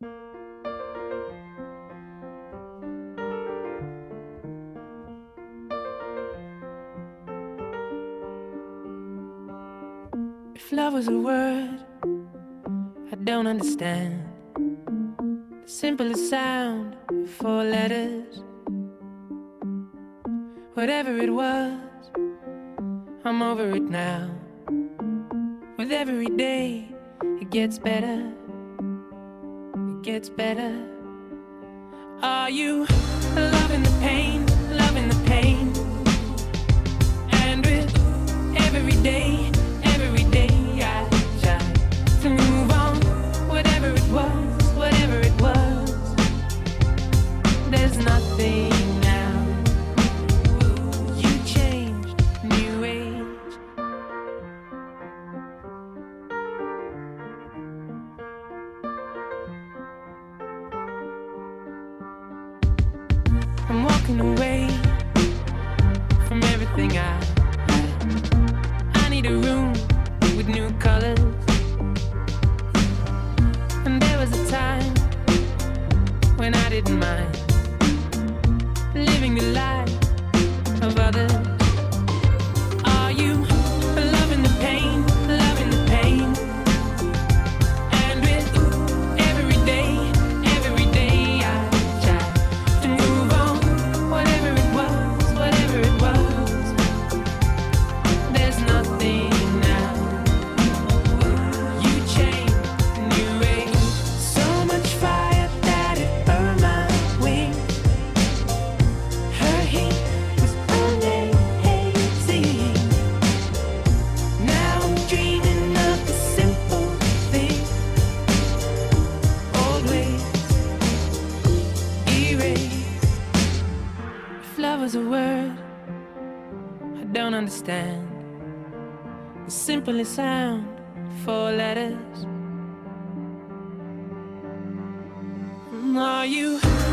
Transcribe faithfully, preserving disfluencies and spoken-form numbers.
If love was a word I don't understand, the simplest sound, four letters. Whatever it was, I'm over it now. With every day, it gets better. It gets better. Are you loving the pain, loving the pain? And with every day, every day I try to move on. Whatever it was, whatever it was, there's nothing now. You changed, new age. I'm walking away from everything I I need a room with new colors. And there was a time when I didn't mind living the life of others. Are you loving the pain, loving the pain? And with every day, every day I try to move on. Whatever it was, whatever it was, there's nothing now. You changed, new age. So much fire that it burned my wings. Her heat was amazing. Now I'm dreaming of the simple thing. Old ways erased. If love was a word I don't understand, the simplest sound, four letters. Are you